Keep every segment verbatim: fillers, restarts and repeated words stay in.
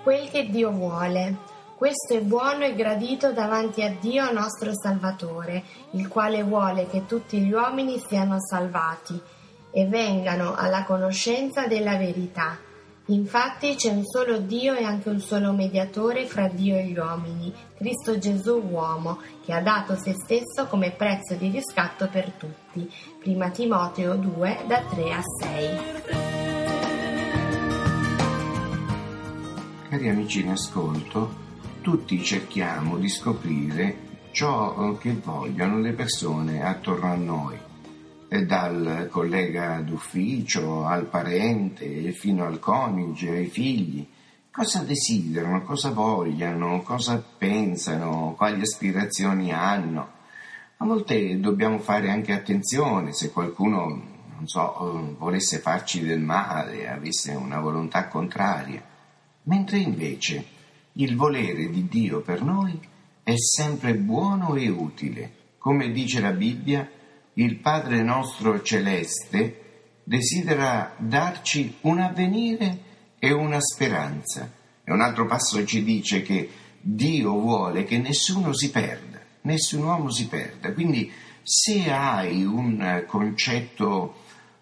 quel che Dio vuole. Questo è buono e gradito davanti a Dio nostro Salvatore, il quale vuole che tutti gli uomini siano salvati e vengano alla conoscenza della verità. Infatti c'è un solo Dio e anche un solo mediatore fra Dio e gli uomini, Cristo Gesù uomo, che ha dato se stesso come prezzo di riscatto per tutti. Prima Timoteo due, da tre a sei. Cari amici in ascolto, tutti cerchiamo di scoprire ciò che vogliono le persone attorno a noi, dal collega d'ufficio al parente fino al coniuge, ai figli. Cosa desiderano, cosa vogliono, cosa pensano, quali aspirazioni hanno. A volte dobbiamo fare anche attenzione se qualcuno, non so, volesse farci del male, avesse una volontà contraria, mentre invece il volere di Dio per noi è sempre buono e utile. Come dice la Bibbia, il Padre nostro celeste desidera darci un avvenire e una speranza. E un altro passo ci dice che Dio vuole che nessuno si perda, nessun uomo si perda. Quindi se hai un concetto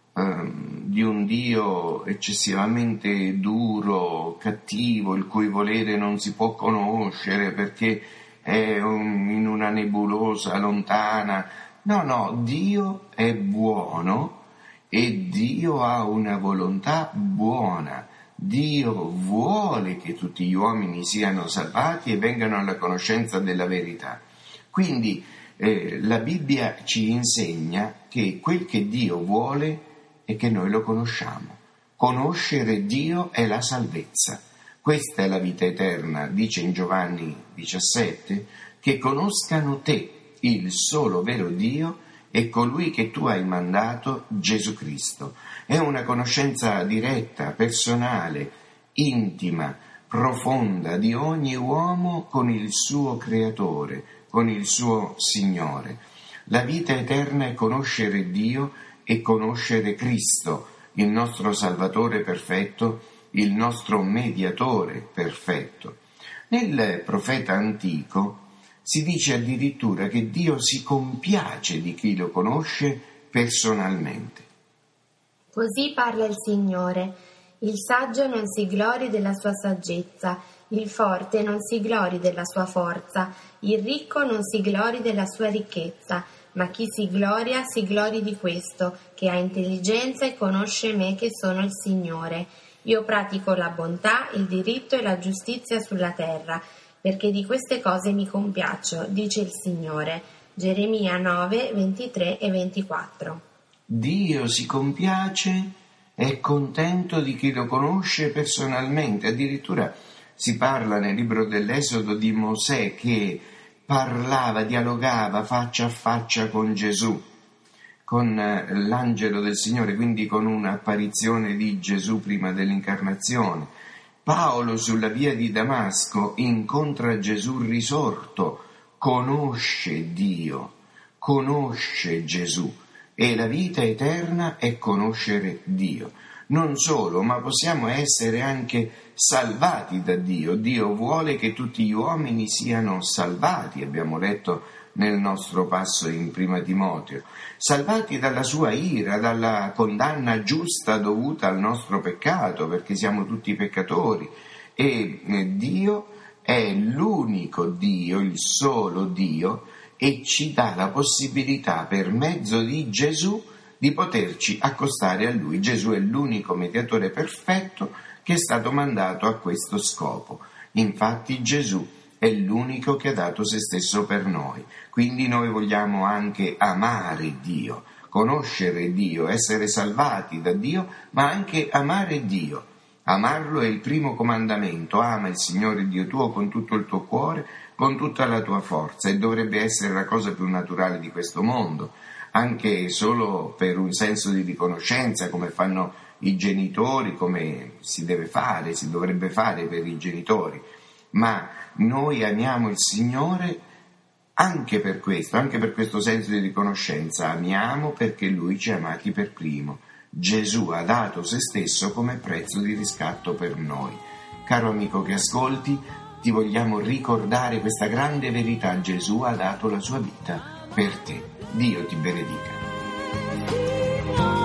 di un Dio eccessivamente duro, cattivo, il cui volere non si può conoscere perché è un, in una nebulosa lontana. No, no, Dio è buono e Dio ha una volontà buona. Dio vuole che tutti gli uomini siano salvati e vengano alla conoscenza della verità. Quindi eh, la Bibbia ci insegna che quel che Dio vuole e che noi lo conosciamo. Conoscere Dio è la salvezza. Questa è la vita eterna, dice in Giovanni diciassette, che conoscano te, il solo vero Dio, e colui che tu hai mandato, Gesù Cristo. È una conoscenza diretta, personale, intima, profonda di ogni uomo con il suo Creatore, con il suo Signore. La vita eterna è conoscere Dio e conoscere Cristo, il nostro Salvatore perfetto, il nostro Mediatore perfetto. Nel profeta antico si dice addirittura che Dio si compiace di chi lo conosce personalmente. Così parla il Signore. Il saggio non si glori della sua saggezza, il forte non si glori della sua forza, il ricco non si glori della sua ricchezza, ma chi si gloria, si glori di questo, che ha intelligenza e conosce me che sono il Signore. Io pratico la bontà, il diritto e la giustizia sulla terra, perché di queste cose mi compiaccio, dice il Signore. Geremia nove, ventitré e ventiquattro. Dio si compiace, è contento di chi lo conosce personalmente. Addirittura si parla nel libro dell'Esodo di Mosè che parlava, dialogava faccia a faccia con Gesù, con l'angelo del Signore, quindi con un'apparizione di Gesù prima dell'incarnazione. Paolo sulla via di Damasco incontra Gesù risorto, conosce Dio, conosce Gesù, e la vita eterna è conoscere Dio. Non solo, ma possiamo essere anche salvati da Dio. Dio vuole che tutti gli uomini siano salvati, abbiamo letto nel nostro passo in Prima Timoteo, salvati dalla sua ira, dalla condanna giusta dovuta al nostro peccato, perché siamo tutti peccatori, e Dio è l'unico Dio, il solo Dio, e ci dà la possibilità per mezzo di Gesù di poterci accostare a Lui. Gesù è l'unico mediatore perfetto che è stato mandato a questo scopo. Infatti Gesù è l'unico che ha dato se stesso per noi. Quindi noi vogliamo anche amare Dio, conoscere Dio, essere salvati da Dio, ma anche amare Dio. Amarlo è il primo comandamento. Ama il Signore Dio tuo con tutto il tuo cuore, con tutta la tua forza, e dovrebbe essere la cosa più naturale di questo mondo, anche solo per un senso di riconoscenza, come fanno i genitori, come si deve fare, si dovrebbe fare per i genitori. Ma noi amiamo il Signore anche per questo, anche per questo senso di riconoscenza. Amiamo perché Lui ci ha amati per primo. Gesù ha dato se stesso come prezzo di riscatto per noi. Caro amico che ascolti, ti vogliamo ricordare questa grande verità: Gesù ha dato la sua vita per te. Dio ti benedica.